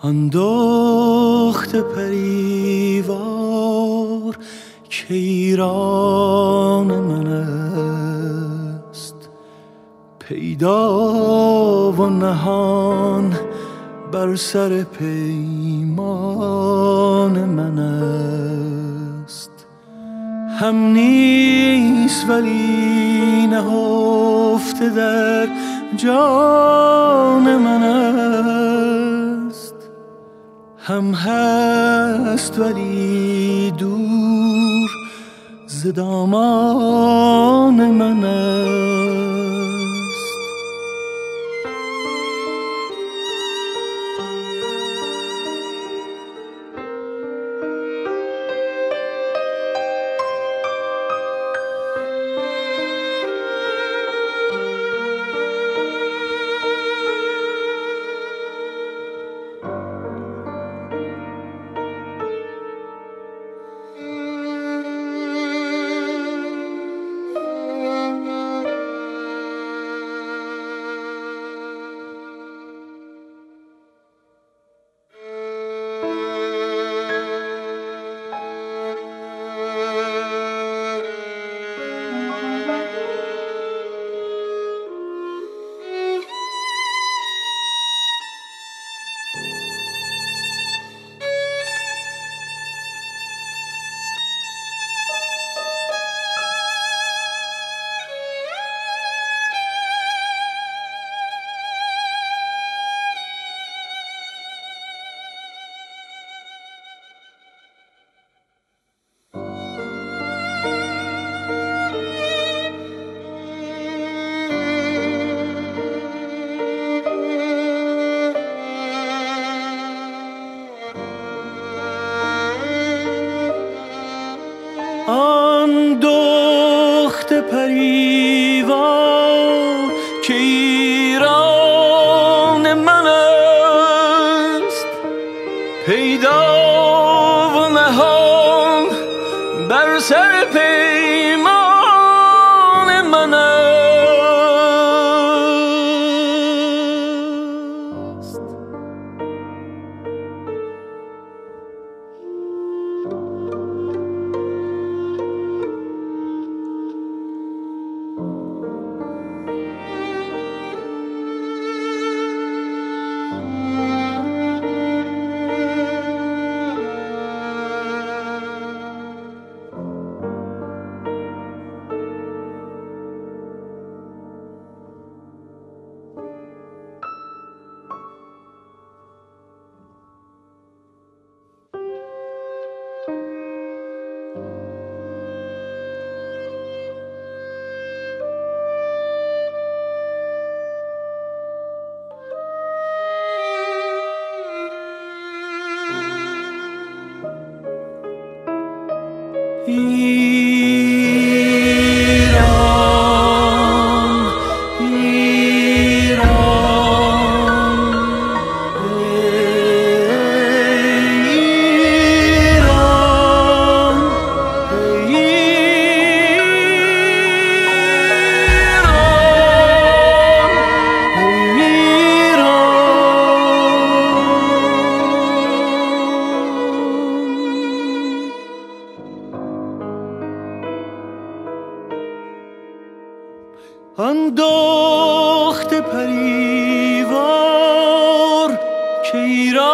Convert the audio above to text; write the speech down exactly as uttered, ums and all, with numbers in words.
آن دخت پریوار که ایران من است، پیدا و نهان بر سر پیمان من است. هم نیست ولی نهفته در جان من است، هم هست ولی دور ز دامان من است. آن دخت پریوار که ایران من است، پیدا و نهان بر سر پیمان من است. ایران ایران ایران آن دخت پریوار که ایران